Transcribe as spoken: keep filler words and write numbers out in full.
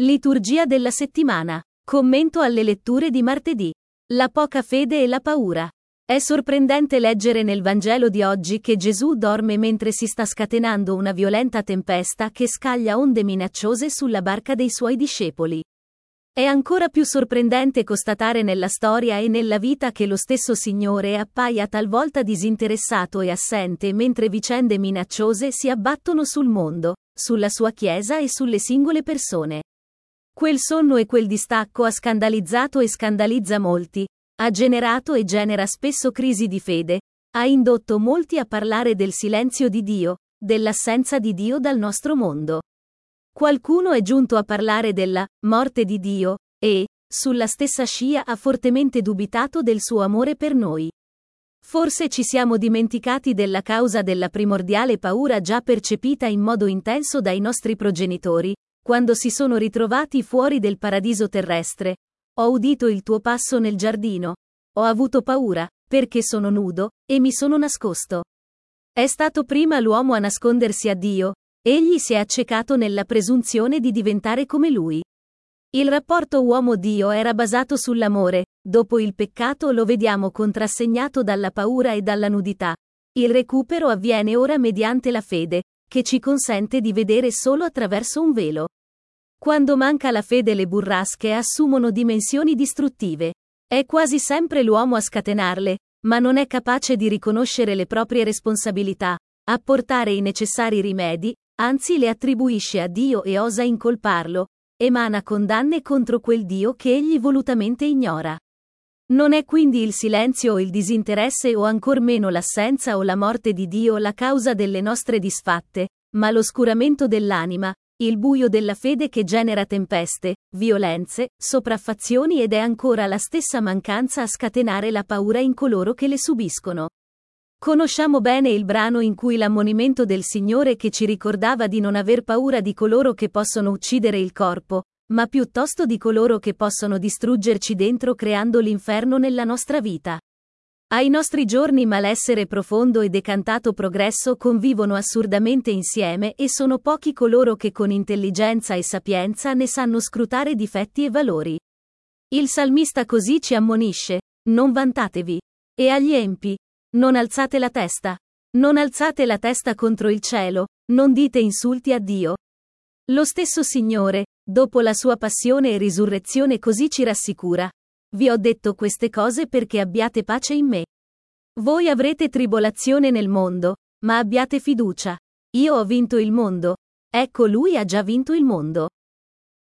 Liturgia della settimana. Commento alle letture di martedì. La poca fede e la paura. È sorprendente leggere nel Vangelo di oggi che Gesù dorme mentre si sta scatenando una violenta tempesta che scaglia onde minacciose sulla barca dei suoi discepoli. È ancora più sorprendente constatare nella storia e nella vita che lo stesso Signore appaia talvolta disinteressato e assente mentre vicende minacciose si abbattono sul mondo, sulla sua Chiesa e sulle singole persone. Quel sonno e quel distacco ha scandalizzato e scandalizza molti, ha generato e genera spesso crisi di fede, ha indotto molti a parlare del silenzio di Dio, dell'assenza di Dio dal nostro mondo. Qualcuno è giunto a parlare della morte di Dio, e, sulla stessa scia ha fortemente dubitato del suo amore per noi. Forse ci siamo dimenticati della causa della primordiale paura già percepita in modo intenso dai nostri progenitori, quando si sono ritrovati fuori del paradiso terrestre. Ho udito il tuo passo nel giardino. Ho avuto paura, perché sono nudo, e mi sono nascosto. È stato prima l'uomo a nascondersi a Dio. Egli si è accecato nella presunzione di diventare come lui. Il rapporto uomo-Dio era basato sull'amore, dopo il peccato lo vediamo contrassegnato dalla paura e dalla nudità. Il recupero avviene ora mediante la fede, che ci consente di vedere solo attraverso un velo. Quando manca la fede le burrasche assumono dimensioni distruttive. È quasi sempre l'uomo a scatenarle, ma non è capace di riconoscere le proprie responsabilità, apportare i necessari rimedi, anzi le attribuisce a Dio e osa incolparlo, emana condanne contro quel Dio che egli volutamente ignora. Non è quindi il silenzio o il disinteresse o ancor meno l'assenza o la morte di Dio la causa delle nostre disfatte, ma l'oscuramento dell'anima, il buio della fede che genera tempeste, violenze, sopraffazioni ed è ancora la stessa mancanza a scatenare la paura in coloro che le subiscono. Conosciamo bene il brano in cui l'ammonimento del Signore che ci ricordava di non aver paura di coloro che possono uccidere il corpo, ma piuttosto di coloro che possono distruggerci dentro creando l'inferno nella nostra vita. Ai nostri giorni malessere profondo e decantato progresso convivono assurdamente insieme e sono pochi coloro che con intelligenza e sapienza ne sanno scrutare difetti e valori. Il salmista così ci ammonisce: non vantatevi. E agli empi: non alzate la testa. Non alzate la testa contro il cielo, non dite insulti a Dio. Lo stesso Signore, dopo la sua passione e risurrezione così ci rassicura: vi ho detto queste cose perché abbiate pace in me. Voi avrete tribolazione nel mondo, ma abbiate fiducia. Io ho vinto il mondo. Ecco lui ha già vinto il mondo.